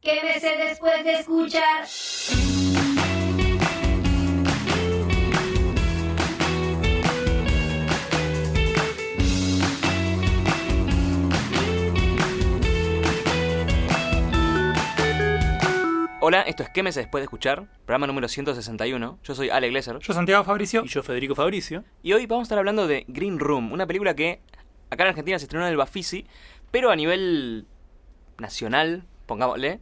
Quémese después de escuchar. Hola, esto es Quémese después de escuchar, programa número 161. Yo soy Ale Glesser. Yo Santiago Fabricio. Y yo Federico Fabricio. Y hoy vamos a estar hablando de Green Room, una película que acá en Argentina se estrenó en el Bafisi, pero a nivel nacional, pongámosle,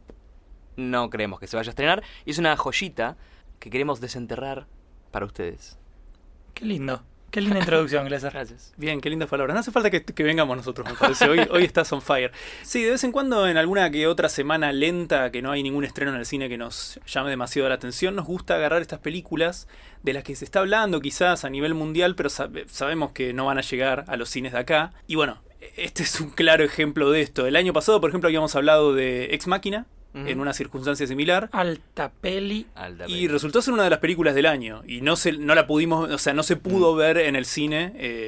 no creemos que se vaya a estrenar. Y es una joyita que queremos desenterrar para ustedes. Qué lindo. Qué linda introducción, Glesser. Gracias. Bien, qué lindas palabras. No hace falta que vengamos nosotros, me parece. Hoy estás on fire. Sí, de vez en cuando, en alguna que otra semana lenta, que no hay ningún estreno en el cine que nos llame demasiado la atención, nos gusta agarrar estas películas de las que se está hablando quizás a nivel mundial, pero sabemos que no van a llegar a los cines de acá. Y bueno, este es un claro ejemplo de esto. El año pasado, por ejemplo, habíamos hablado de Ex Machina, en una circunstancia similar. Alta peli. Y resultó ser una de las películas del año. Y no la pudimos, o sea, no se pudo ver en el cine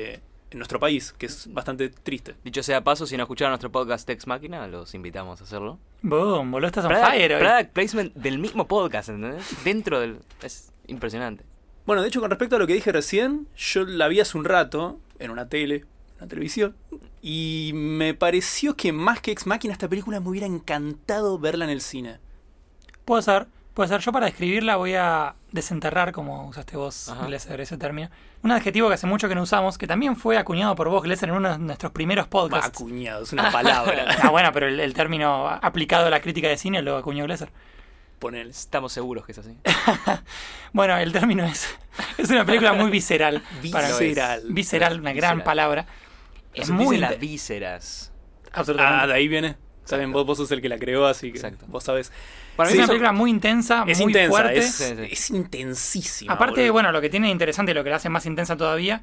en nuestro país, que es bastante triste. Dicho sea paso, si no escucharon nuestro podcast Ex Machina, los invitamos a hacerlo. Boom, boludo, estás on Product fire hoy. Product placement del mismo podcast, ¿entendés? Dentro del... Es impresionante. Bueno, de hecho, con respecto a lo que dije recién, yo la vi hace un rato en una televisión, y me pareció que más que Ex Machina, esta película me hubiera encantado verla en el cine. Puede ser. Yo para describirla voy a desenterrar, como usaste vos, Ajá. Glesser, ese término. Un adjetivo que hace mucho que no usamos, que también fue acuñado por vos, Glesser, en uno de nuestros primeros podcasts. Acuñado, es una palabra. Ah, bueno, pero el término aplicado a la crítica de cine lo acuñó Glesser. Ponele. Estamos seguros que es así. Bueno, el término es una película muy visceral. Visceral. Visceral, una gran Visceral. palabra. Es Se muy dicen las inte- vísceras. Absolutamente. De ahí viene. Saben, vos sos el que la creó, así que Exacto. vos sabés. Para mí Sí, es una película muy intensa, es muy intensa, fuerte. es intensísima. Aparte, boludo. bueno, lo que tiene de interesante y lo que la hace más intensa todavía,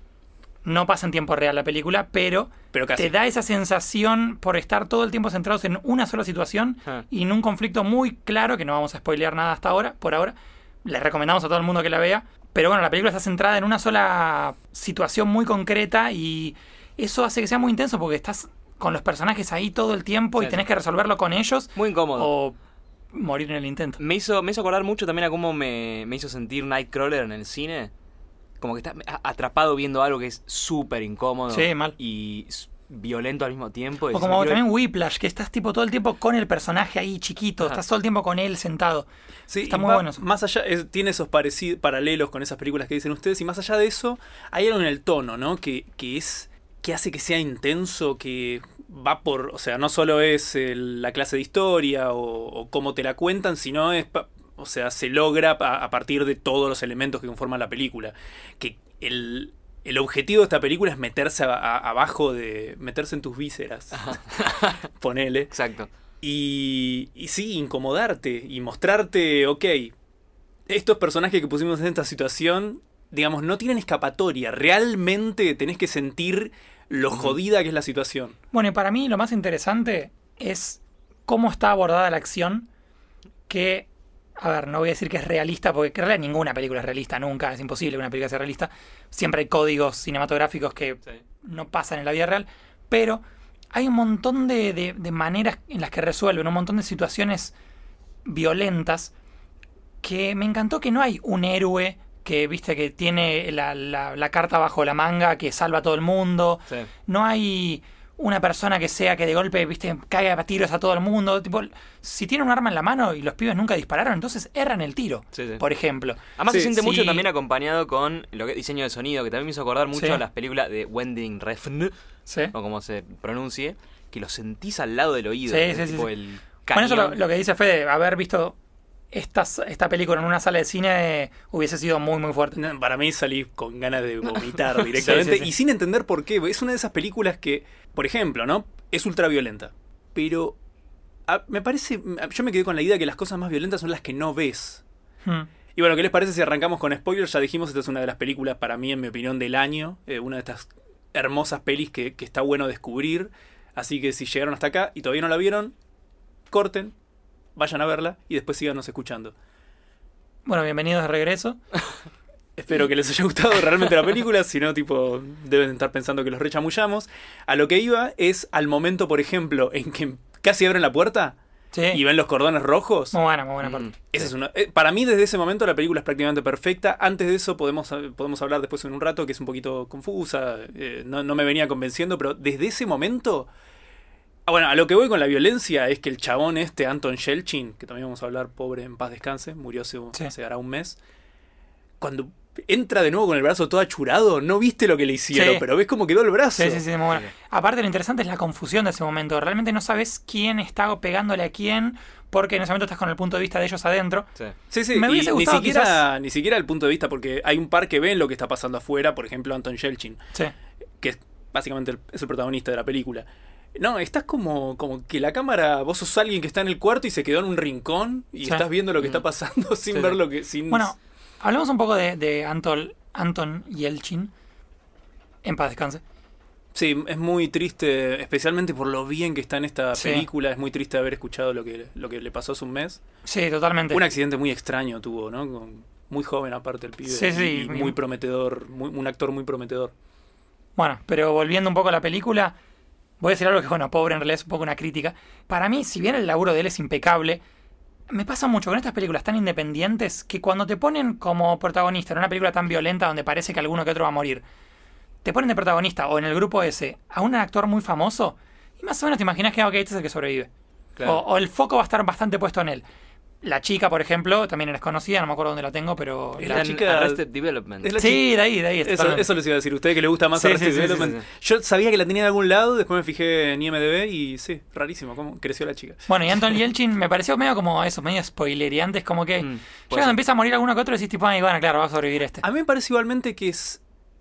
no pasa en tiempo real la película, pero casi. te da esa sensación por estar todo el tiempo centrados en una sola situación Ah. y en un conflicto muy claro, que no vamos a spoilear nada hasta ahora, por ahora. Les recomendamos a todo el mundo que la vea. Pero bueno, la película está centrada en una sola situación muy concreta y eso hace que sea muy intenso porque estás con los personajes ahí todo el tiempo Sí, y tenés sí. que resolverlo con ellos Muy incómodo. o morir en el intento. Me hizo acordar mucho también a cómo me hizo sentir Nightcrawler en el cine. Como que estás atrapado viendo algo que es súper incómodo. Sí, mal. Y violento al mismo tiempo. Y O como también Whiplash, que estás tipo todo el tiempo con el personaje ahí chiquito, Ajá. estás todo el tiempo con él sentado. Sí, Está y muy bueno eso. Más allá, tiene esos paralelos con esas películas que dicen ustedes, y más allá de eso, hay algo en el tono, ¿no? Que hace que sea intenso, que va por, o sea, no solo es la clase de historia o cómo te la cuentan, sino o sea, se logra a partir de todos los elementos que conforman la película. Que el objetivo de esta película es meterse meterse en tus vísceras. Ponele. Exacto. Y sí, incomodarte y mostrarte, ok, estos personajes que pusimos en esta situación, digamos, no tienen escapatoria. Realmente tenés que sentir lo jodida que es la situación. Bueno, y para mí lo más interesante es cómo está abordada la acción, que, a ver, no voy a decir que es realista, porque en realidad ninguna película es realista, nunca, es imposible que una película sea realista. Siempre hay códigos cinematográficos que no pasan en la vida real, pero hay un montón de maneras en las que resuelven, un montón de situaciones violentas, que me encantó que no hay un héroe que, viste, que tiene la carta bajo la manga, que salva a todo el mundo. Sí. No hay una persona que sea que de golpe, viste, caiga a tiros a todo el mundo. Tipo, si tiene un arma en la mano y los pibes nunca dispararon, entonces erran el tiro, Sí, sí. por ejemplo. Además Sí, se siente sí. mucho también acompañado con lo que diseño de sonido, que también me hizo acordar mucho Sí. a las películas de Wending Refn, Sí. o como se pronuncie, que lo sentís al lado del oído. Sí, ¿no? sí, sí, Tipo sí. el Bueno, eso cañón. lo que dice Fede, haber visto esta película en una sala de cine hubiese sido muy, muy fuerte. No, para mí salí con ganas de vomitar directamente. Sí, sí, sí. Y sin entender por qué. Es una de esas películas que, por ejemplo, ¿no? Es ultra violenta. Pero me parece... Yo me quedé con la idea que las cosas más violentas son las que no ves. Hmm. Y bueno, ¿qué les parece si arrancamos con spoilers? Ya dijimos, esta es una de las películas, para mí, en mi opinión, del año. Una de estas hermosas pelis que está bueno descubrir. Así que si llegaron hasta acá y todavía no la vieron, corten, vayan a verla y después síganos escuchando. Bueno, bienvenidos de regreso. Espero que les haya gustado realmente la película, si no, tipo, deben estar pensando que los rechamullamos. A lo que iba es al momento, por ejemplo, en que casi abren la puerta Sí. y ven los cordones rojos. Muy buena parte. Esa es una, para mí, desde ese momento, la película es prácticamente perfecta. Antes de eso, podemos hablar después en un rato, que es un poquito confusa. No me venía convenciendo, pero desde ese momento. Bueno, a lo que voy con la violencia es que el chabón Anton Yelchin, que también vamos a hablar, pobre, en paz descanse, murió hace hará un mes. Cuando entra de nuevo con el brazo todo achurado, no viste lo que le hicieron, Sí. pero ves cómo quedó el brazo. Sí, muy bueno. Aparte, lo interesante es la confusión de ese momento. Realmente no sabes quién está pegándole a quién, porque en ese momento estás con el punto de vista de ellos adentro. Sí. Sí, Me y hubiese gustado ni siquiera el punto de vista, porque hay un par que ven lo que está pasando afuera, por ejemplo Anton Yelchin, Sí. que es básicamente es el protagonista de la película. No, estás como que la cámara, vos sos alguien que está en el cuarto y se quedó en un rincón y Sí. estás viendo lo que está pasando sin Sí, ver sí. lo que... sin Bueno, hablamos un poco de Anton Yelchin. En paz descanse. Sí, es muy triste, especialmente por lo bien que está en esta Sí. película. Es muy triste haber escuchado lo que le pasó hace un mes. Sí, totalmente. Un accidente muy extraño tuvo, ¿no? Muy joven aparte el pibe. Sí. Y muy prometedor, un actor muy prometedor. Bueno, pero volviendo un poco a la película, voy a decir algo que, bueno, pobre, en realidad es un poco una crítica. Para mí, si bien el laburo de él es impecable, me pasa mucho con estas películas tan independientes que cuando te ponen como protagonista en una película tan violenta donde parece que alguno que otro va a morir, te ponen de protagonista o en el grupo ese a un actor muy famoso y más o menos te imaginas que, ok, este es el que sobrevive. Claro. O el foco va a estar bastante puesto en él. La chica, por ejemplo, también era conocida, no me acuerdo dónde la tengo, pero... Es Está la en chica- Arrested Development. es la Sí, de ahí. Eso, totalmente. eso les iba a decir. Ustedes que les gusta más Sí, Arrested sí, sí, Development. sí. Yo sabía que la tenía de algún lado, después me fijé en IMDb y sí, rarísimo cómo creció la chica. Bueno, y Anton Yelchin me pareció medio como eso, medio spoileriantes, como que ya puede cuando ser. empieza a morir alguno que otro decís tipo, ay, bueno, claro, va a sobrevivir este. A mí me parece igualmente que es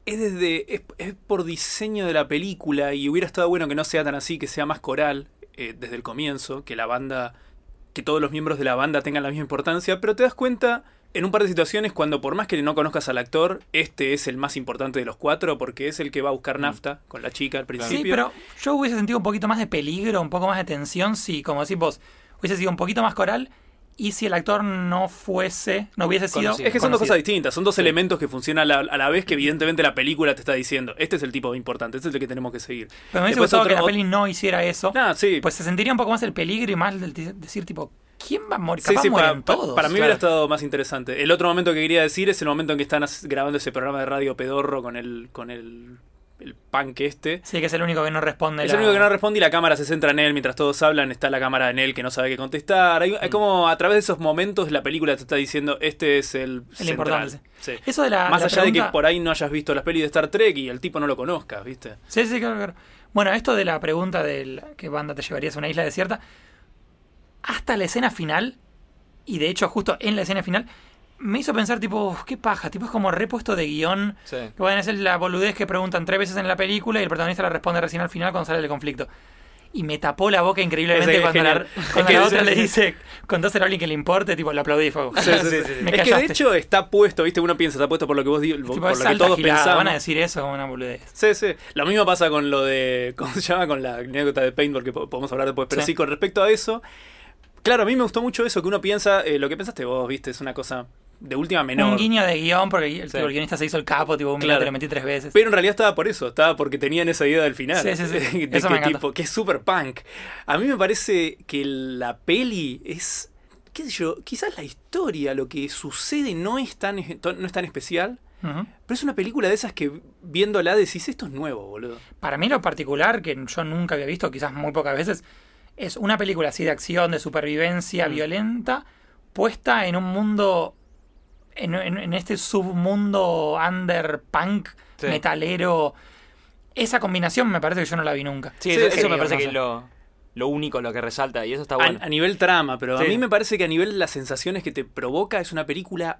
por diseño de la película y hubiera estado bueno que no sea tan así, que sea más coral desde el comienzo, que la banda, que todos los miembros de la banda tengan la misma importancia, pero te das cuenta en un par de situaciones cuando por más que no conozcas al actor, este es el más importante de los cuatro porque es el que va a buscar nafta con la chica al principio. Sí, pero yo hubiese sentido un poquito más de peligro, un poco más de tensión si, como decís vos, hubiese sido un poquito más coral y si el actor no hubiese sido... Conocido. Es que son dos conocido. cosas distintas, son dos elementos que funcionan a la vez que evidentemente la película te está diciendo, este es el tipo importante, este es el que tenemos que seguir. Pero me hubiese Después gustado que otro- la peli no hiciera eso, No, sí. pues se sentiría un poco más el peligro y más decir tipo, ¿quién va a morir? Sí, Capaz sí, mueren todos. para mí claro. hubiera estado más interesante. El otro momento que quería decir es el momento en que están grabando ese programa de radio pedorro con el punk este. Sí, que es el único que no responde. Es el único que no responde y la cámara se centra en él mientras todos hablan. Está la cámara en él que no sabe qué contestar. Hay como a través de esos momentos la película te está diciendo este es el central. importante. Sí. Eso de la Más la allá de pregunta- que por ahí no hayas visto las pelis de Star Trek y el tipo no lo conozcas, ¿viste? Sí, claro. Bueno, esto de la pregunta de qué banda te llevarías a una isla desierta, hasta la escena final, y de hecho justo en la escena final, me hizo pensar tipo, "Uf, qué paja", tipo es como repuesto de guión, Sí. que pueden hacer la boludez que preguntan 3 veces en la película y el protagonista la responde recién al final cuando sale el conflicto. Y me tapó la boca increíblemente Es cuando la, genial. cuando Es que la otra sí, le sí. dice, contáselo a alguien que le importe, tipo, lo aplaudí, fue como, Sí. me Es que de callaste. hecho está puesto, ¿viste? Uno piensa, está puesto por lo que vos Tipo, por es lo que alta todos gilada, pensamos. van a decir eso como una boludez. Sí, sí. Lo mismo pasa con lo de. ¿Cómo se llama? Con la anécdota de Paintball, que podemos hablar después. Pero Sí. sí, con respecto a eso. Claro, a mí me gustó mucho eso, que uno piensa. Lo que pensaste vos, viste, es una cosa de última menor. Un guiño de guión, porque el, Sí. tipo, el guionista se hizo el capo, tipo, mira, Claro. te lo metí 3 veces. Pero en realidad estaba por eso, estaba porque tenían esa idea del final. Sí, sí, sí. De Eso me que, encantó. tipo, que es super punk. A mí me parece que la peli es. ¿Qué sé yo? Quizás la historia, lo que sucede no es tan especial. Ujú. Pero es una película de esas que viéndola decís, esto es nuevo, boludo. Para mí lo particular, que yo nunca había visto, quizás muy pocas veces, es una película así de acción, de supervivencia violenta, puesta en un mundo, en este submundo underpunk, Sí. metalero. Esa combinación me parece que yo no la vi nunca. Sí, Sí, eso, sí, eso me digo, parece no que sé. es lo único, lo que resalta, y eso está A, bueno. a nivel trama, pero a Sí. mí me parece que a nivel de las sensaciones que te provoca es una película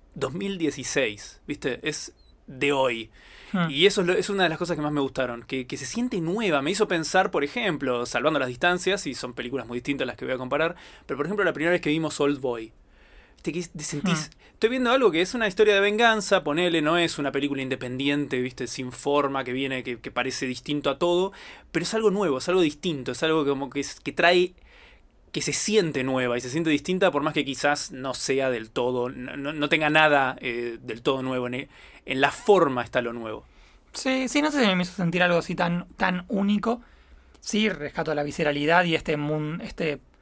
2016, ¿viste? Es de hoy. Hmm. Y eso es una de las cosas que más me gustaron, que se siente nueva. Me hizo pensar, por ejemplo, salvando las distancias, y son películas muy distintas las que voy a comparar, pero por ejemplo la primera vez que vimos Old Boy. ¿Viste? Que sentís, estoy viendo algo que es una historia de venganza, ponele, no es una película independiente, ¿viste? Sin forma, que viene, que parece distinto a todo, pero es algo nuevo, es algo distinto, es algo como que trae, que se siente nueva y se siente distinta por más que quizás no sea del todo, no tenga nada del todo nuevo. En la forma está lo nuevo. Sí, no sé si me hizo sentir algo así tan único. Sí, rescato la visceralidad y este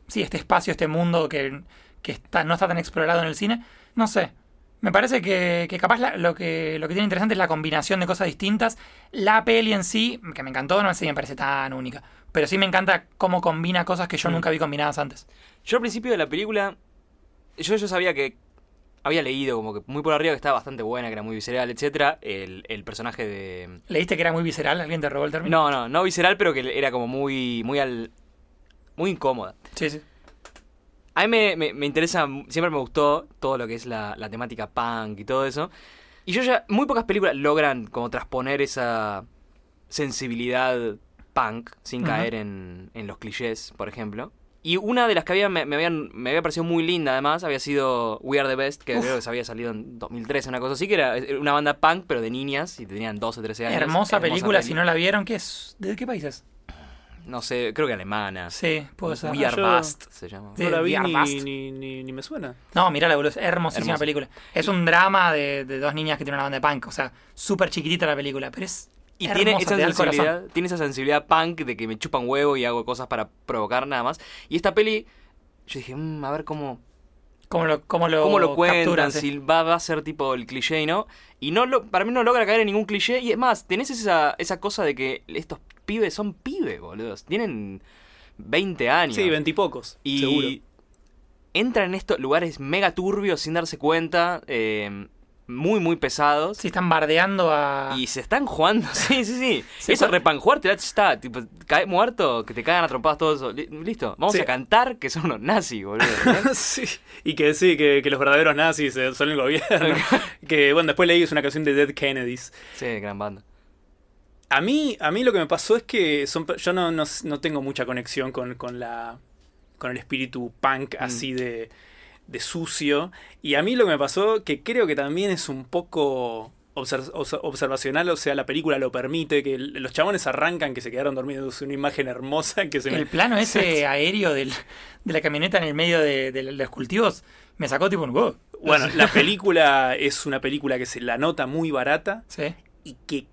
sí, este espacio, este mundo que no está tan explorado en el cine. No sé. Me parece que capaz lo que tiene interesante es la combinación de cosas distintas. La peli en sí, que me encantó, no sé si me parece tan única. Pero sí me encanta cómo combina cosas que yo nunca vi combinadas antes. Yo al principio de la película, yo sabía que había leído como que muy por arriba que estaba bastante buena, que era muy visceral, etcétera. El personaje de... ¿Leíste que era muy visceral? ¿Alguien te robó el término? No visceral, pero que era como muy incómoda. Sí, sí. A mí me interesa, siempre me gustó todo lo que es la temática punk y todo eso. Y muy pocas películas logran como transponer esa sensibilidad punk sin caer en los clichés, por ejemplo. Y una de las que me había parecido muy linda, además, había sido We Are the Best, que creo que se había salido en 2013, una cosa así, que era una banda punk, pero de niñas, y tenían 12 o 13 años. Hermosa película, si no la vieron, ¿qué es? ¿De qué país es? No sé, creo que alemana. Sí, puede ser. We Are Bust se llama. Sí, No la vi We Are Bust. ni me suena. No, mirá boludo, es hermosísima Hermosa. película. Es un drama de dos niñas que tienen una banda de punk, o sea, súper chiquitita la película, pero es Y hermosa, tiene esa sensibilidad punk de que me chupan huevo y hago cosas para provocar nada más. Y esta peli, yo dije, a ver cómo lo cuentan, capturan, sí. si va a ser tipo el cliché y no. Y para mí no logra caer en ningún cliché. Y es más, tenés esa cosa de que estos pibes son pibes, boludos. Tienen 20 años. Sí, 20 y pocos, Y seguro. entran en estos lugares mega turbios sin darse cuenta. Muy, muy pesados. Sí, están bardeando a... Y se están jugando, sí. Sí, Eso pues- repanjuarte, ya está, tipo, cae muerto, que te cagan a trompadas todo eso. Listo, vamos Sí. a cantar que son unos nazis, boludo. Sí, y que los verdaderos nazis son el gobierno. Que bueno, después leí es una canción de Dead Kennedys. Sí, gran banda. A mí lo que me pasó es que yo no tengo mucha conexión con el espíritu punk así de sucio. Y a mí lo que me pasó, que creo que también es un poco observacional, o sea, la película lo permite, que los chabones arrancan que se quedaron dormidos, es una imagen hermosa que se El plano ese aéreo de la camioneta en el medio de los cultivos me sacó tipo un wow. Bueno, la película es una película que se la nota muy barata Sí. y que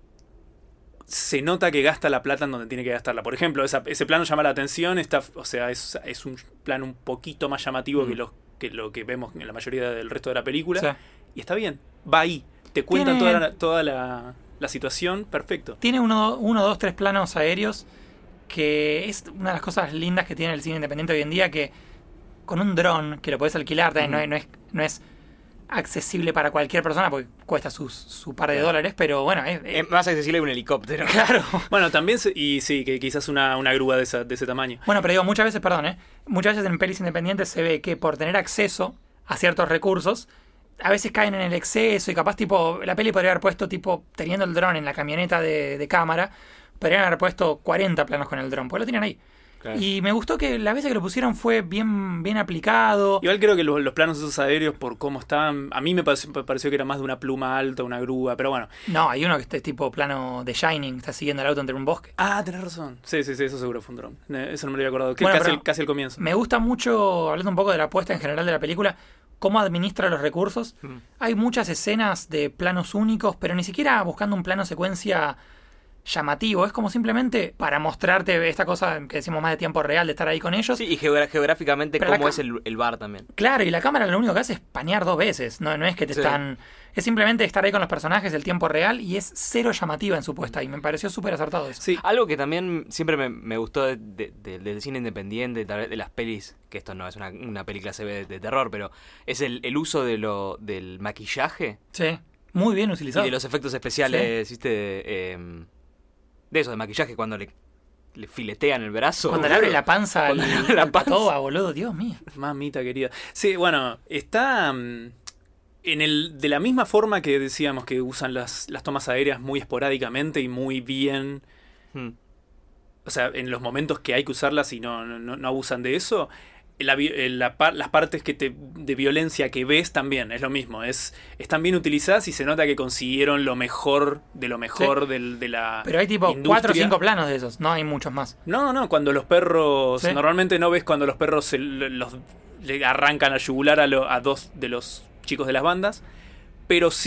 se nota que gasta la plata en donde tiene que gastarla. Por ejemplo, ese plano llama la atención, o sea, es un plano un poquito más llamativo que lo que vemos en la mayoría del resto de la película. Sí. Y está bien, va ahí. Te cuentan Tiene- toda la situación, perfecto. Tiene uno, dos, tres planos aéreos que es una de las cosas lindas que tiene el cine independiente hoy en día, que con un dron que lo podés alquilar, no es accesible para cualquier persona porque cuesta su par de dólares, pero bueno, Es más accesible que un helicóptero. claro. Bueno, también, y sí, que quizás una grúa de ese tamaño. Bueno, pero digo, muchas veces en pelis independientes se ve que por tener acceso a ciertos recursos, a veces caen en el exceso y capaz tipo, la peli podría haber puesto tipo, teniendo el dron en la camioneta de cámara, podrían haber puesto 40 planos con el dron, porque lo tienen ahí. Claro. Y me gustó que la vez que lo pusieron fue bien aplicado. Igual creo que los planos esos aéreos, por cómo estaban, a mí me pareció que era más de una pluma alta, una grúa, pero bueno. No, hay uno que está tipo plano de Shining, está siguiendo el auto entre un bosque. Ah, tenés razón. Sí, eso seguro fue un dron. Eso no me lo había acordado. Que Bueno, pero casi el comienzo. Me gusta mucho, hablando un poco de la apuesta en general de la película, cómo administra los recursos. Hay muchas escenas de planos únicos, pero ni siquiera buscando un plano secuencia llamativo. Es como simplemente para mostrarte esta cosa que decimos más de tiempo real, de estar ahí con ellos. Sí, y geográficamente Pero cómo es el bar también. Claro, y la cámara lo único que hace es panear 2 veces. No es que te Sí. están... Es simplemente estar ahí con los personajes del tiempo real y es cero llamativa en su puesta. Y me pareció súper acertado eso. Sí. Algo que también siempre me gustó del cine independiente, tal vez de las pelis, que esto no es una peli clase B de terror, pero es el uso del maquillaje Sí, muy bien y utilizado. de los efectos especiales, ¿viste? De eso, de maquillaje, cuando le filetean el brazo. Cuando le abre la panza Cuando le abre la al panza. patoba, boludo, Dios mío. Mamita querida. Sí, bueno, está de la misma forma que decíamos que usan las tomas aéreas muy esporádicamente y muy bien. Hmm. O sea, en los momentos que hay que usarlas y no abusan de eso. Las partes de violencia que ves también es lo mismo. Están bien utilizadas y se nota que consiguieron lo mejor de lo mejor de la Pero hay tipo industria. 4 o 5 planos de esos, no hay muchos más. No, cuando los perros... Sí. Normalmente no ves cuando los perros le arrancan a yugular a 2 de los chicos de las bandas, pero sí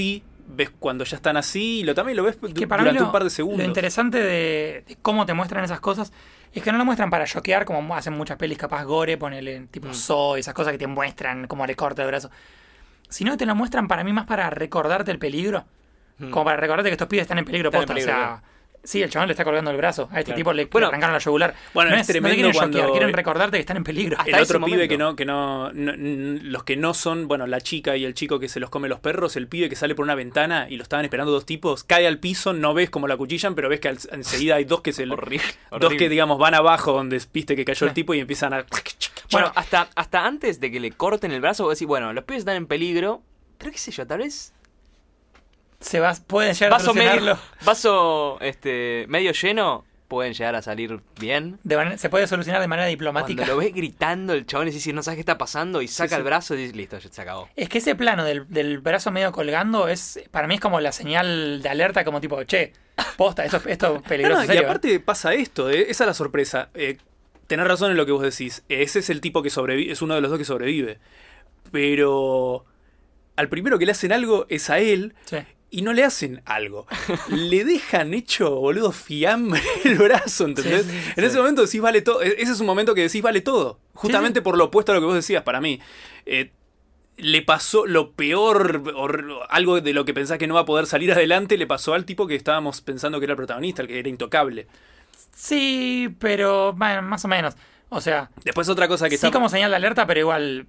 ves cuando ya están así, y también lo ves Que para durante mí un par de segundos. Lo interesante de cómo te muestran esas cosas es que no lo muestran para choquear, como hacen muchas pelis capaz gore, ponele tipo Saw, esas cosas que te muestran como le corta el brazo. Sino que te lo muestran para mí más para recordarte el peligro. Como para recordarte que estos pibes están en peligro Están en posta. peligro, o sea, sí, el chabón le está colgando el brazo. A este Claro. tipo le Bueno, arrancaron la yugular. bueno, no es no te tremendo quieren choquear, cuando- quieren recordarte que están en peligro. Hasta El ese otro pibe momento. que los que no son, bueno, la chica y el chico que se los come los perros, el pibe que sale por una ventana y lo estaban esperando dos tipos, cae al piso, no ves cómo la cuchillan, pero ves que enseguida hay dos que Horrible. dos que digamos van abajo donde viste que cayó el Sí. tipo y empiezan a Bueno, hasta antes de que le corten el brazo, vos decís, bueno, los pibes están en peligro, pero qué sé yo, tal vez Pueden llegar a vaso medio, solucionarlo. vaso medio lleno, pueden llegar a salir bien. Se puede solucionar de manera diplomática. Cuando lo ves gritando el chabón y decís, no sabes qué está pasando, y saca Sí, el sí. brazo y dices, listo, ya se acabó. Es que ese plano del brazo medio colgando para mí es como la señal de alerta, como tipo, che, posta, esto es peligroso. No, en y serio, aparte pasa esto, esa es la sorpresa. Tenés razón en lo que vos decís. Ese es el tipo que sobrevive, es uno de los dos que sobrevive. Pero al primero que le hacen algo es a él. Sí. Y no le hacen algo. Le dejan hecho, boludo, fiambre el brazo, ¿entendés? Sí, sí, sí, en ese momento decís vale todo. Ese es un momento que decís vale todo. Justamente sí. por lo opuesto a lo que vos decías, para mí. Le pasó lo peor, algo de lo que pensás que no va a poder salir adelante, le pasó al tipo que estábamos pensando que era el protagonista, el que era intocable. Sí, pero bueno, más o menos. O sea, Después otra cosa que sí está... como señal de alerta, pero igual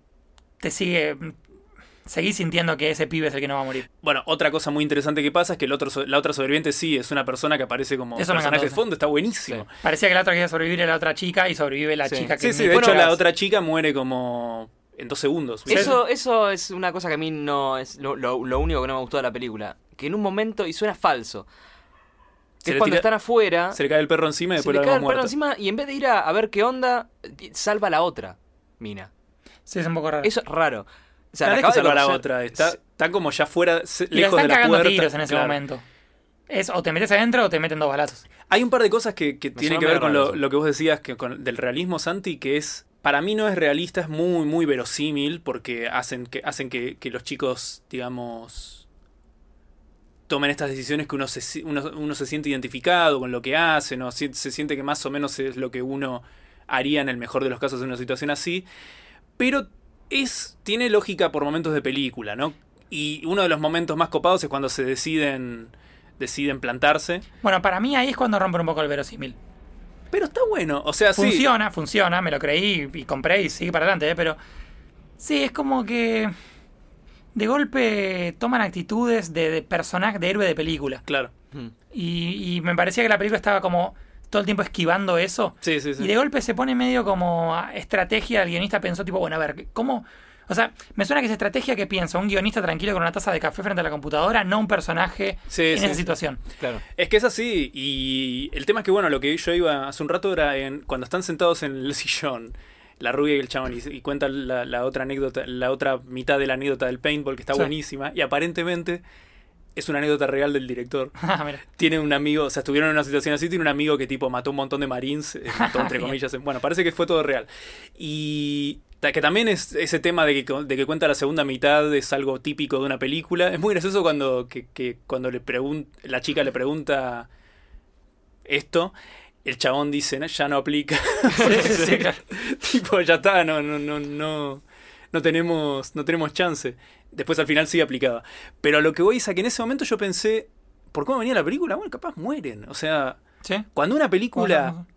seguís sintiendo que ese pibe es el que no va a morir. Bueno, otra cosa muy interesante que pasa es que la otra sobreviviente sí es una persona que aparece como Eso me personaje encantó, de sí. fondo, está buenísimo. Parecía que la otra quería sobrevivir a la otra chica y sobrevive la Sí. chica que Sí, sí, ni de hecho cuenta. la otra chica muere como en 2 segundos. Eso es una cosa que a mí no es lo único que no me gustó de la película. Que en un momento, y suena falso, que Se es le cuando tira- están afuera, Se le cae el perro encima y se después le lo cae vemos el perro muerto. encima y en vez de ir a ver qué onda, salva a la otra mina. Sí, es un poco raro. Eso es raro. O sea, No la es que acaba de salva a la conocer- otra, está como ya fuera, y la lejos de están la cagando puerta. tiros en ese Claro. momento. Es o te metes adentro o te meten 2 balazos. Hay un par de cosas que tienen sonó que ver medio con raro eso. lo que vos decías del realismo, Santi, que es, para mí no es realista, es muy, muy verosímil, porque hacen que los chicos, digamos, tomen estas decisiones que uno se siente identificado con lo que hacen, o se siente que más o menos es lo que uno haría en el mejor de los casos en una situación así, pero tiene lógica por momentos de película, ¿no? Y uno de los momentos más copados es cuando se deciden plantarse. Bueno, para mí ahí es cuando rompen un poco el verosímil. Pero está bueno, o sea, sí. Funciona, me lo creí y compré y sigue para adelante, pero sí, es como que de golpe toman actitudes de personaje, de héroe de película. Claro. Y me parecía que la película estaba como todo el tiempo esquivando eso. Sí, sí, sí. Y de golpe se pone medio como estrategia. El guionista pensó tipo, bueno, a ver, ¿cómo? O sea, me suena que es estrategia que piensa un guionista tranquilo con una taza de café frente a la computadora, no un personaje Sí, en sí, esa sí. situación. Claro. Es que es así, y el tema es que, bueno, lo que yo iba hace un rato era cuando están sentados en el sillón, la rubia y el chabón, y cuentan la otra anécdota, la otra mitad de la anécdota del paintball, que está Sí. buenísima, y aparentemente es una anécdota real del director. Ah, mira. Tiene un amigo, o sea, estuvieron en una situación así, tiene un amigo que tipo mató un montón de marines, mató entre Bien. comillas, bueno, parece que fue todo real. Y que también es ese tema de que cuenta la segunda mitad es algo típico de una película. Es muy gracioso cuando la chica le pregunta esto, el chabón dice, "No, ya no aplica." Sí, claro. Tipo, ya está, no tenemos chance. Después al final sí aplicaba. Pero lo que voy es a que en ese momento yo pensé, ¿por cómo venía la película? Bueno, capaz mueren. O sea, ¿Sí? cuando una película ¿Cómo?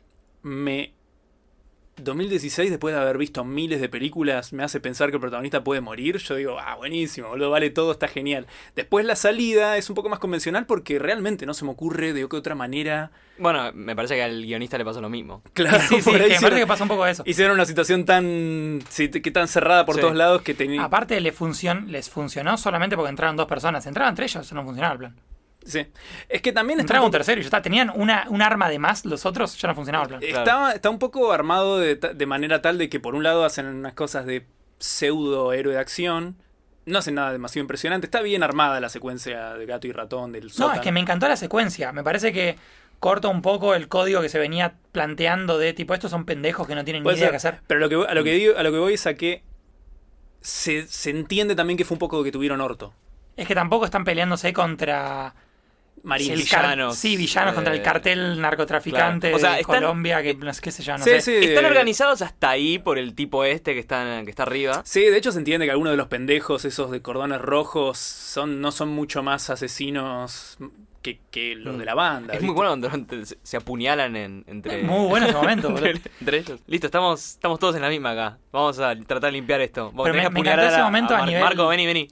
2016, después de haber visto miles de películas, me hace pensar que el protagonista puede morir, yo digo, buenísimo, boludo, vale todo, está genial. Después la salida es un poco más convencional porque realmente no se me ocurre de qué otra manera. Bueno, me parece que al guionista le pasó lo mismo. Claro, Sí, por ahí que me parece que pasa un poco eso. hicieron una situación tan cerrada por Sí. todos lados que tenía. Aparte les funcionó solamente porque entraron 2 personas. Entraban 3 ellos, no funcionaba el plan. Sí. Es que también está Entraba un un tercero y ya está. Tenían un arma de más, los otros ya no funcionaba el plan. Está un poco armado de manera tal de que por un lado hacen unas cosas de pseudo héroe de acción. No hacen nada demasiado impresionante. Está bien armada la secuencia de gato y ratón, del No, sótano. es que me encantó la secuencia. Me parece que corta un poco el código que se venía planteando de tipo, estos son pendejos que no tienen ni Puede idea ser, qué hacer. pero a lo que voy es a que se entiende también que fue un poco que tuvieron orto. es que tampoco están peleándose contra... Marines. Villanos. Sí, villanos contra el cartel narcotraficante claro. O sea, de están- Colombia, que no sé qué sé yo, no Sí, sé. sí. Están organizados hasta ahí por el tipo este que está arriba. Sí, de hecho se entiende que algunos de los pendejos esos de cordones rojos no son mucho más asesinos que los de la banda. Es ¿viste? muy bueno cuando se apuñalan entre, Muy bueno ese momento, boludo. entre ellos. Listo, estamos todos en la misma acá. Vamos a tratar de limpiar esto. Vos Pero tenés que me apuñalar encantó ese momento a nivel- Marco, vení.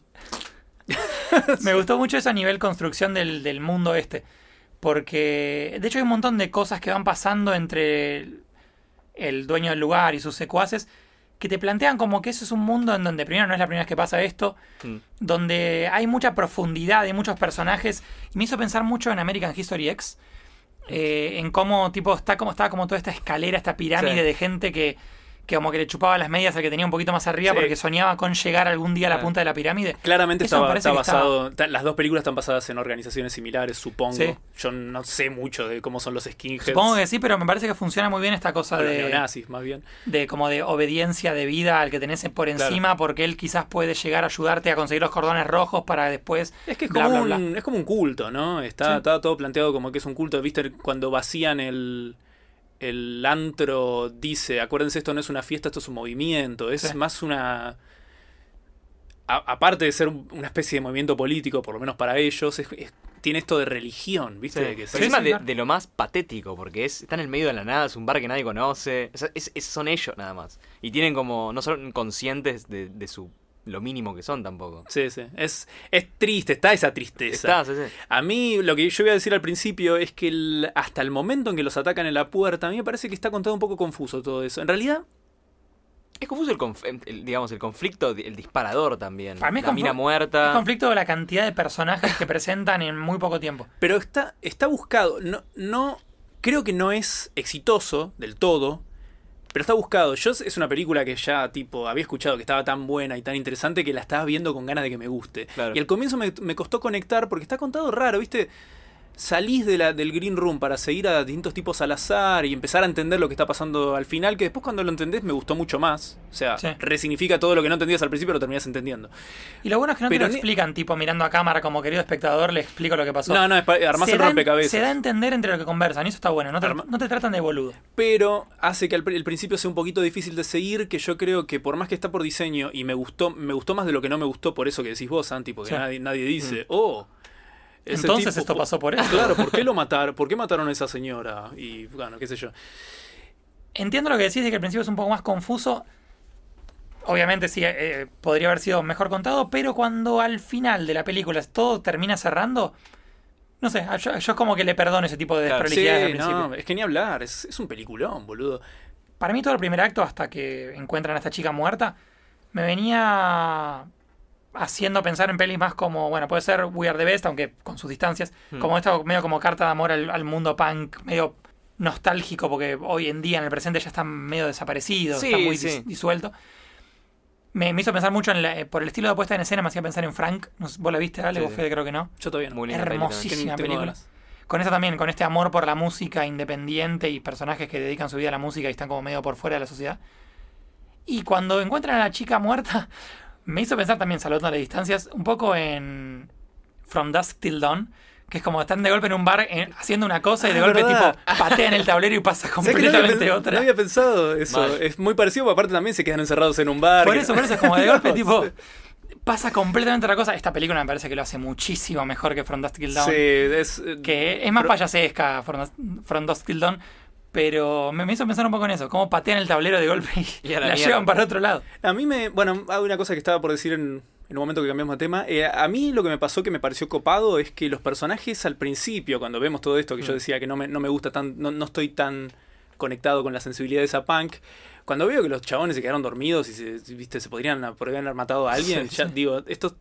Me gustó mucho eso a nivel construcción del mundo este. Porque, de hecho, hay un montón de cosas que van pasando entre el dueño del lugar y sus secuaces que te plantean como que eso es un mundo en donde, primero, no es la primera vez que pasa esto, donde hay mucha profundidad y muchos personajes. Y me hizo pensar mucho en American History X, en cómo tipo estaba como toda esta escalera, esta pirámide Sí. de gente que como que le chupaba las medias al que tenía un poquito más arriba Sí. porque soñaba con llegar algún día a la Claro. punta de la pirámide. Claramente Eso me está parece que basado. Las dos películas están basadas en organizaciones similares, supongo. Sí. Yo no sé mucho de cómo son los skinheads. Supongo que sí, pero me parece que funciona muy bien esta cosa o los de neonazis, más bien. como de obediencia de vida al que tenés por encima, porque él quizás puede llegar a ayudarte a conseguir los cordones rojos para después. Es que es bla, como, bla, bla. es como un culto, ¿no? Está todo planteado como que es un culto. ¿Viste? Cuando vacían el antro, dice, acuérdense, esto no es una fiesta, esto es un movimiento. Es Sí. más una... Aparte de ser una especie de movimiento político, por lo menos para ellos, tiene esto de religión, ¿viste? Sí. Que Pero encima sí, de, claro. de lo más patético, porque está en el medio de la nada, es un bar que nadie conoce. O sea, son ellos nada más. Y tienen como, no son conscientes de lo mínimo que son tampoco. Sí, sí. Es triste, está esa tristeza. Sí. A mí lo que yo iba a decir al principio es que hasta el momento en que los atacan en la puerta, a mí me parece que está contado un poco confuso todo eso. En realidad, Es confuso digamos, el conflicto, el disparador también. Para mí es la mina Es muerta. conflicto de la cantidad de personajes que presentan en muy poco tiempo. pero está buscado. No creo que no es exitoso del todo, pero está buscado. Es una película que ya tipo había escuchado que estaba tan buena y tan interesante que la estaba viendo con ganas de que me guste. Claro. Y al comienzo me costó conectar porque está contado raro, ¿viste? Salís del Green Room para seguir a distintos tipos al azar y empezar a entender lo que está pasando al final, que después cuando lo entendés me gustó mucho más. O sea, Sí. resignifica todo lo que no entendías al principio, lo terminás entendiendo. Y lo bueno es que no te Pero lo explican, tipo mirando a cámara como querido espectador, le explico lo que pasó. No, armás Se el da- rompecabezas. Se da a entender entre lo que conversan, y eso está bueno. Arma- No te tratan de boludo. Pero hace que el principio sea un poquito difícil de seguir, que yo creo que por más que está por diseño y me gustó más de lo que no me gustó, por eso que decís vos, Santi, porque Sí. nadie dice, oh, ese Entonces tipo- esto pasó por eso. Claro, ¿por qué lo mataron? ¿Por qué mataron a esa señora? Y bueno, qué sé yo. Entiendo lo que decís de que al principio es un poco más confuso. Obviamente sí, podría haber sido mejor contado, pero cuando al final de la película todo termina cerrando, no sé, yo es como que le perdono ese tipo de Claro, desprolijidades al Sí, principio. no, es que ni hablar, es un peliculón, boludo. Para mí todo el primer acto, hasta que encuentran a esta chica muerta, me venía haciendo pensar en pelis más como, bueno, puede ser We Are the Best, aunque con sus distancias, como esta medio como carta de amor al mundo punk, medio nostálgico, porque hoy en día en el presente ya está medio desaparecido, Sí, está muy sí. disuelto. Me hizo pensar mucho por el estilo de puesta en escena, me hacía pensar en Frank. No sé, ¿vos la viste, Ale? Sí, Vos, sí. Fede, creo que no. Yo todavía no. Muy linda película. Hermosísima Tengo película. ganas. Con eso también, con este amor por la música independiente y personajes que dedican su vida a la música y están como medio por fuera de la sociedad. Y cuando encuentran a la chica muerta, me hizo pensar también, salvando las distancias, un poco en From Dusk Till Dawn, que es como están de golpe en un bar haciendo una cosa y de Ah, golpe verdad. tipo patean el tablero y pasa ¿Sabés que no completamente había, otra. no había pensado eso? Mal. Es muy parecido, pero aparte también se quedan encerrados en un bar. Por eso es como de golpe No, tipo sí. pasa completamente otra cosa. Esta película me parece que lo hace muchísimo mejor que From Dusk Till Dawn. Sí, es... Que es más payasesca From Dusk Till Dawn, pero me hizo pensar un poco en eso, cómo patean el tablero de golpe y Y a la la mierda. llevan para otro lado. A mí bueno, hay una cosa que estaba por decir en un momento que cambiamos de tema. A mí lo que me pasó que me pareció copado es que los personajes al principio, cuando vemos todo esto que yo decía que no me gusta tan, no estoy tan conectado con la sensibilidad de esa punk, cuando veo que los chabones se quedaron dormidos y se podrían haber matado a alguien, Sí, ya sí. digo, estos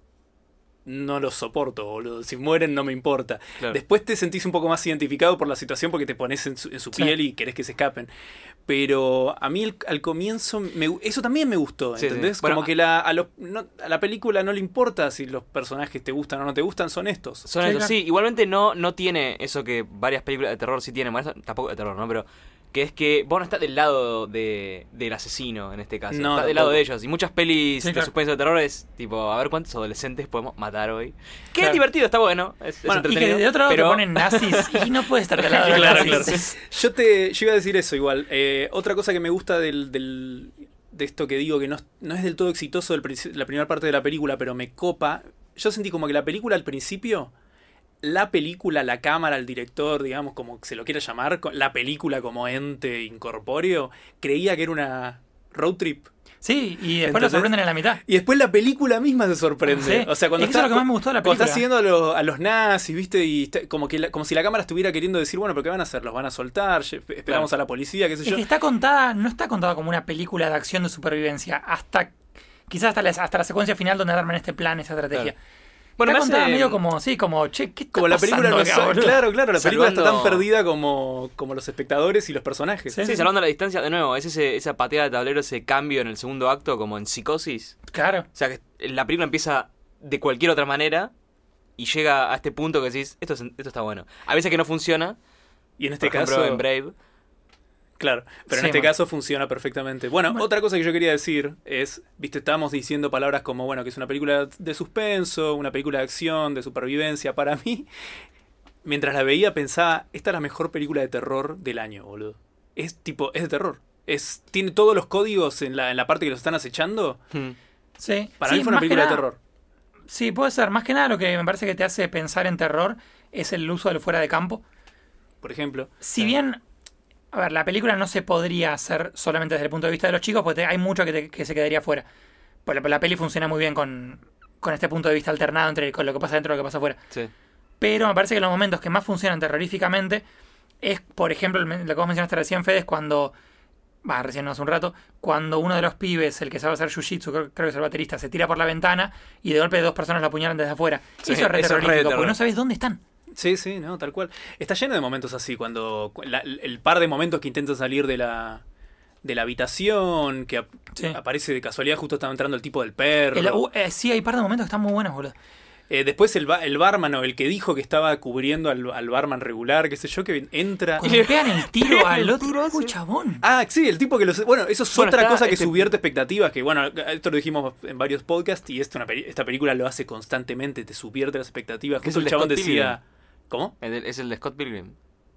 no los soporto, boludo. Si mueren no me importa. Claro. Después te sentís un poco más identificado por la situación porque te pones en su Sí. piel y querés que se escapen. Pero a mí al comienzo eso también me gustó, Sí, ¿entendés? sí. Bueno, como que a la película no le importa si los personajes te gustan o no te gustan, son estos. Son Sí, estos, claro. sí. Igualmente no tiene eso que varias películas de terror sí tienen. Bueno, eso tampoco de terror, ¿no? Pero que es que vos no estás del lado del asesino en este caso, No, estás del lado tampoco. de ellos. Y muchas pelis Sí, de claro. suspenso de terror es tipo, a ver cuántos adolescentes podemos matar hoy. Que Claro. es divertido, está bueno, es Bueno, Y entretenido. que de otro lado pero te ponen nazis y no puede estar del lado de los Claro, nazis. claro. Yo iba a decir eso igual. Otra cosa que me gusta de esto que digo que no es del todo exitoso la primera parte de la película, pero me copa. Yo sentí como que la película al principio, la película, la cámara, el director, digamos, como se lo quiera llamar, la película como ente incorpóreo, creía que era una road trip. Sí, y después ¿Entendés? lo sorprenden en la mitad. Y después la película misma se sorprende. Sí. O sea, cuando Es que eso es lo que más me gustó de la cuando película. está siguiendo a los nazis, ¿viste? Y como si la cámara estuviera queriendo decir, bueno, pero ¿qué van a hacer? ¿Los van a soltar? Esperamos Claro. a la policía, qué sé Es yo. que está contada, no está contada como una película de acción de supervivencia, quizás hasta la secuencia final donde arman este plan, esa estrategia. Bueno, Está me contada hace- medio como, che, ¿qué está Como la película pasando no acá, boludo? claro, la película está tan Salvando- perdida como los espectadores y los personajes. Sí. Sí, salvando la distancia, de nuevo, es esa pateada de tablero, ese cambio en el segundo acto, como en Psicosis. Claro. O sea, que la película empieza de cualquier otra manera y llega a este punto que decís, esto está bueno. A veces que no funciona, Y en este por ejemplo, caso, en Brave. claro, pero en Sí, este bueno. caso funciona perfectamente. Bueno, otra cosa que yo quería decir es, viste, estábamos diciendo palabras como, bueno, que es una película de suspenso, una película de acción, de supervivencia. Para mí, mientras la veía pensaba, esta es la mejor película de terror del año, boludo. Es de terror. Tiene todos los códigos en la parte que los están acechando. Hmm. Sí. Para Sí, mí fue una más que película de nada- terror. Sí, puede ser. Más que nada lo que me parece que te hace pensar en terror es el uso del fuera de campo. Por ejemplo. Si bien, a ver, la película no se podría hacer solamente desde el punto de vista de los chicos, porque hay mucho que se quedaría fuera. Pues la peli funciona muy bien con este punto de vista alternado con lo que pasa dentro y lo que pasa afuera. Sí. Pero me parece que los momentos que más funcionan terroríficamente es, por ejemplo, lo que vos mencionaste recién, Fede, es cuando, recién no hace un rato, cuando uno de los pibes, el que sabe hacer jiu-jitsu, creo que es el baterista, se tira por la ventana y de golpe dos personas lo apuñalan desde afuera. Sí, eso es re eso es re de terrorífico, terror. porque no sabes dónde están. Sí, sí, no, tal cual. Está lleno de momentos así, cuando el par de momentos que intentan salir de la habitación, que Sí. aparece de casualidad, justo estaba entrando el tipo del perro. Sí, hay un par de momentos que están muy buenos, boludo. Después el barman o el que dijo que estaba cubriendo al barman regular, qué sé yo, que entra... Cuando le pegan el tiro pegan al el otro, tiro uy, ese. chabón. Ah, sí, el tipo que bueno, eso es Bueno, otra está cosa que este- subierte expectativas, que bueno, esto lo dijimos en varios podcasts y esta película lo hace constantemente, te subvierte las expectativas. ¿Qué es Justo el el de chabón Scott decía... ¿Cómo? Es el de Scott Pilgrim.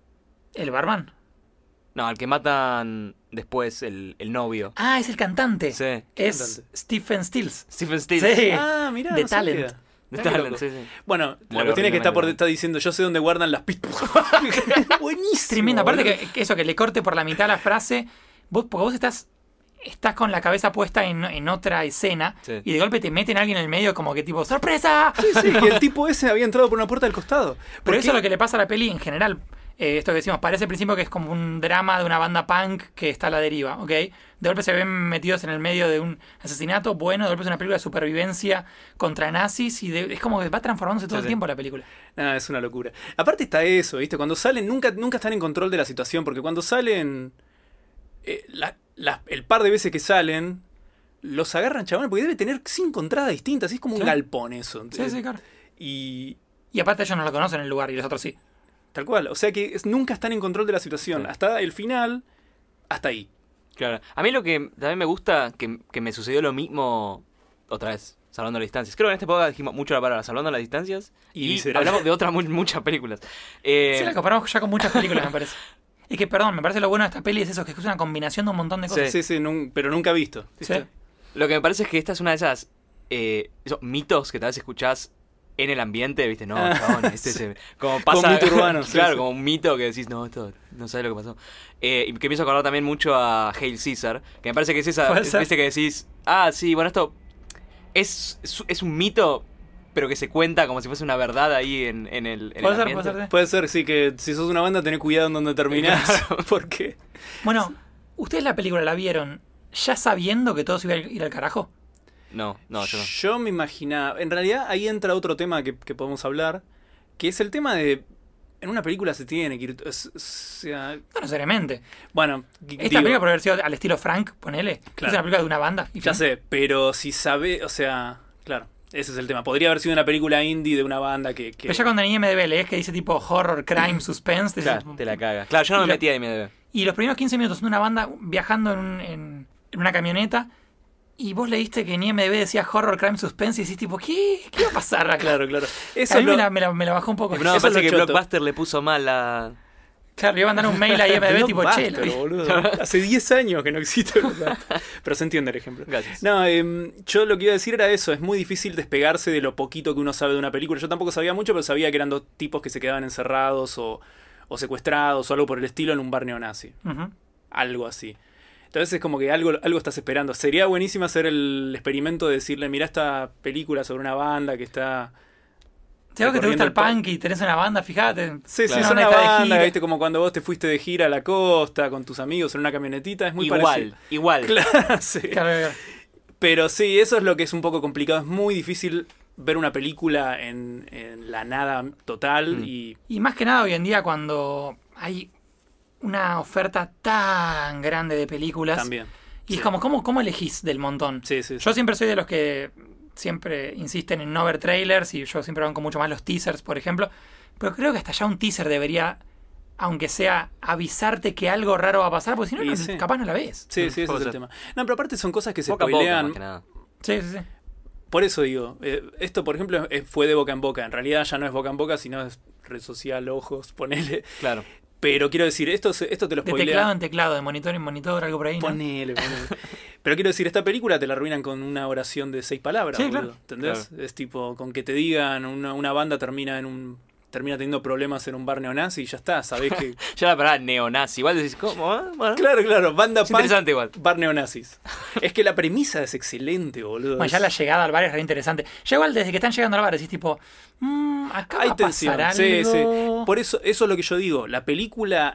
¿El barman? No, al que matan después el novio. Ah, es el cantante. Sí. Es Cantante. Stephen Stills. Stephen Stills. Sí. Ah, mirá, The no sabía. Talent. De Mirá qué Talent, loco. sí, sí. Bueno, la Bueno, cuestión es que horriblemente. está diciendo, yo sé dónde guardan las pistas. Buenísimo. Tremendo. Aparte boludo. que eso, que le corte por la mitad la frase, porque vos estás con la cabeza puesta en otra escena Sí. y de golpe te meten a alguien en el medio como que tipo, ¡sorpresa! Sí, sí, que el tipo ese había entrado por una puerta del costado. Pero ¿Por eso qué? es lo que le pasa a la peli en general. Esto que decimos, parece al principio que es como un drama de una banda punk que está a la deriva, ¿ok? De golpe se ven metidos en el medio de un asesinato, bueno, de golpe es una película de supervivencia contra nazis y es como que va transformándose todo Sí, el sí. tiempo la película. Ah, es una locura. Aparte está eso, ¿viste? Cuando salen, nunca están en control de la situación, porque cuando salen, el par de veces que salen, los agarran chabones, porque debe tener 5 entradas distintas, es como un Sí. galpón eso. Sí, sí, claro. Y Y aparte ellos no lo conocen el lugar y los otros sí. tal cual, o sea que nunca están en control de la situación, Sí. hasta el final, hasta ahí. Claro. A mí lo que también me gusta, que me sucedió lo mismo otra vez, salvando las distancias. Creo que en este podcast dijimos mucho la palabra salvando las distancias Y y Visceral. hablamos de otras muchas películas. Sí, la comparamos ya con muchas películas, me parece. Es que, perdón, me parece lo bueno de esta peli es eso, que es una combinación de un montón de cosas. Sí, sí, pero nunca visto. ¿viste? Sí. Lo que me parece es que esta es una de esas esos mitos que tal vez escuchás en el ambiente, ¿viste? No, Ah, chabón, sí. como pasa, Como mito urbano, sí, claro, sí. como un mito que decís, no, esto no sabes lo que pasó. Y que me hizo acordar también mucho a Hail Caesar, que me parece que es esa, Puede ser. viste que decís, sí, bueno, esto es un mito, pero que se cuenta como si fuese una verdad ahí en el Puede ser, ambiente. puede ser. Puede ser, sí, que si sos una banda tenés cuidado en donde terminás, porque... Bueno, ¿ustedes la película la vieron ya sabiendo que todo se iba a ir al carajo? No, yo no. Yo me imaginaba. En realidad, ahí entra otro tema que podemos hablar. Que es el tema de. En una película se tiene que ir. O sea. No necesariamente. Bueno, Esta digo, película podría haber sido al estilo Frank, ponele. Claro. Es una película de una banda. Y ya fin. sé, pero si sabe. O sea, claro, ese es el tema. Podría haber sido una película indie de una banda que... Pero ya cuando en IMDb lees que dice tipo horror, crime, suspense, decís, Claro, te la cagas. Claro, yo no me Y lo- metía en IMDb. Y los primeros 15 minutos son una banda viajando en una camioneta. Y vos leíste que en IMDb decía Horror, Crime, Suspense. Y decís tipo, ¿qué va a pasar acá? Claro. Eso A mí lo- me la bajó un poco. No, Eso me es parece lo que choto. Blockbuster le puso mal la... Claro, le iba a mandar un mail a IMDb tipo, che, Blockbuster, boludo. Hace 10 años que no existe Blockbuster. Pero se entiende el ejemplo. Gracias. No, yo lo que iba a decir era eso. Es muy difícil despegarse de lo poquito que uno sabe de una película. Yo tampoco sabía mucho, pero sabía que eran dos tipos que se quedaban encerrados o secuestrados o algo por el estilo en un bar neonazi. Ujú. Algo así. Entonces es como que algo estás esperando. Sería buenísimo hacer el experimento de decirle, mirá esta película sobre una banda que está... Si algo que te gusta el recorriendo punk y tenés una banda, fíjate. Sí, Claro. es una está de banda, gira. ¿viste? Como cuando vos te fuiste de gira a la costa con tus amigos en una camionetita, es muy parecido. Igual. Claro, sí. Claro. Pero sí, eso es lo que es un poco complicado. Es muy difícil ver una película en la nada total Mm. y... Y más que nada hoy en día cuando hay una oferta tan grande de películas. También. Y es Sí. como, ¿cómo elegís del montón? Sí, sí. Yo siempre soy de los que siempre insisten en no ver trailers y yo siempre banco mucho más los teasers, por ejemplo. Pero creo que hasta ya un teaser debería, aunque sea, avisarte que algo raro va a pasar, porque si no, Y sí. capaz no la ves. Sí, ese Puede es el ser. tema. No, pero aparte son cosas que se Poco a poco, spoilean. más que nada. Sí. Por eso digo, esto por ejemplo fue de boca en boca. En realidad ya no es boca en boca, sino es red social, ojos, ponele. Claro. Pero quiero decir, esto te lo De spoilea. teclado en teclado, de monitor en monitor, algo por ahí, ¿no? Ponele. Pero quiero decir, esta película te la arruinan con una oración de 6 palabras, Sí, boludo, claro. ¿entendés? Es tipo, con que te digan, una banda termina teniendo problemas en un bar neonazi y ya está, sabés que... Ya la palabra neonazi. Igual decís, ¿cómo? Ah, Bueno, claro, banda es punk, interesante igual. bar neonazis. Es que la premisa es excelente, boludo. Bueno, ya la llegada al bar es re interesante. Ya igual desde que están llegando al bar decís tipo, acá va Hay a tensión, pasar sí, algo. sí. Por eso es lo que yo digo, la película...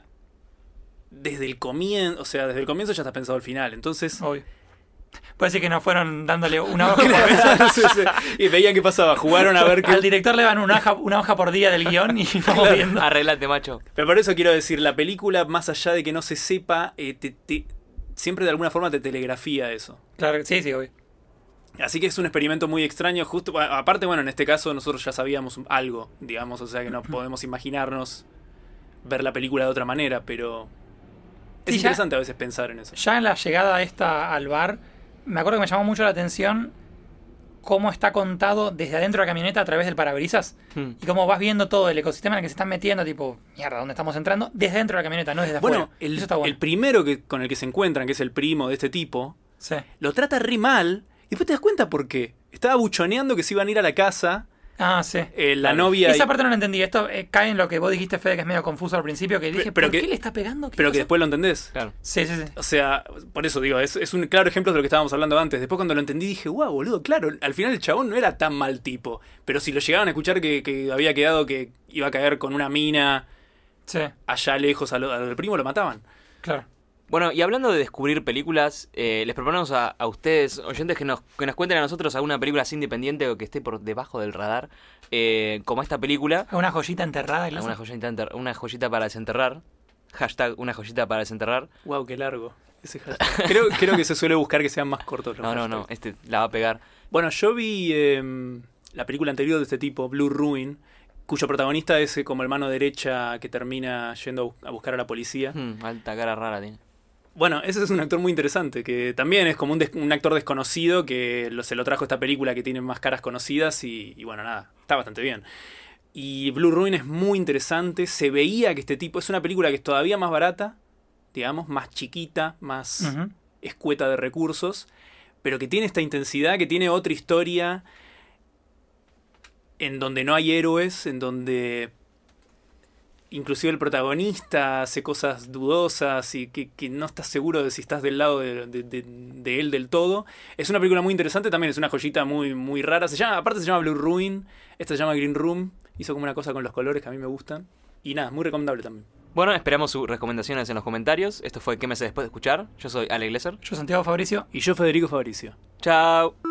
Desde el comienzo, desde el comienzo ya está pensado el final, entonces... Obvio. Puede ser que no fueron dándole una hoja por vez. Sí, sí. Y veían qué pasaba, jugaron a ver qué... Al director le dan una hoja por día del guión y vamos viendo. Arreglate, macho. Pero por eso quiero decir, la película, más allá de que no se sepa, siempre de alguna forma te telegrafía eso. Claro, sí, obvio. Así que es un experimento muy extraño, justo... Aparte, bueno, en este caso nosotros ya sabíamos algo, digamos, o sea que no podemos imaginarnos ver la película de otra manera, pero... Es Sí, ya- interesante a veces pensar en eso. Ya en la llegada esta al bar, me acuerdo que me llamó mucho la atención cómo está contado desde adentro de la camioneta a través del parabrisas y cómo vas viendo todo el ecosistema en el que se están metiendo, tipo, mierda, ¿dónde estamos entrando? Desde dentro de la camioneta, no desde afuera. Bueno, Eso está bueno. el primero con el que se encuentran, que es el primo de este tipo, Sí. lo trata re mal y después te das cuenta por qué. Estaba buchoneando que se iban a ir a la casa, Ah, sí. la Claro. novia... Esa parte no la entendí. Esto cae en lo que vos dijiste, Fede, que es medio confuso al principio, que dije, Pero ¿por que- qué le está pegando? ¿Qué pero que pasa? después lo entendés. Claro. Sí. O sea, por eso digo, es un claro ejemplo de lo que estábamos hablando antes. Después cuando lo entendí dije, guau, boludo, claro, al final el chabón no era tan mal tipo. Pero si lo llegaban a escuchar que había quedado que iba a caer con una mina Sí, allá lejos a lo del primo, lo mataban. claro. Bueno, y hablando de descubrir películas, les proponemos a ustedes, oyentes, que nos cuenten a nosotros alguna película así independiente o que esté por debajo del radar, como esta película. ¿Alguna joyita enterrada? Clase? Una joyita para desenterrar. Hashtag una joyita para desenterrar. Guau, qué largo. Ese hashtag. Creo que se suele buscar que sean más cortos los No, hashtags. este la va a pegar. Bueno, yo vi la película anterior de este tipo, Blue Ruin, cuyo protagonista es como el mano derecha que termina yendo a buscar a la policía. Alta cara rara tiene. Bueno, ese es un actor muy interesante, que también es como un actor desconocido que se lo trajo esta película que tiene más caras conocidas y bueno, nada, está bastante bien. Y Blue Ruin es muy interesante, se veía que este tipo es una película que es todavía más barata, digamos, más chiquita, más Ujú. escueta de recursos, pero que tiene esta intensidad, que tiene otra historia en donde no hay héroes, en donde inclusive el protagonista hace cosas dudosas y que no estás seguro de si estás del lado de él del todo. Es una película muy interesante, también es una joyita muy, muy rara. Aparte se llama Blue Ruin, esta se llama Green Room, hizo como una cosa con los colores que a mí me gustan. Y nada, muy recomendable también. Bueno, esperamos sus recomendaciones en los comentarios. Esto fue ¿Qué me hace después de escuchar? Yo soy Ale Glesser. Yo, Santiago Fabricio. Y yo, Federico Fabricio. Chao.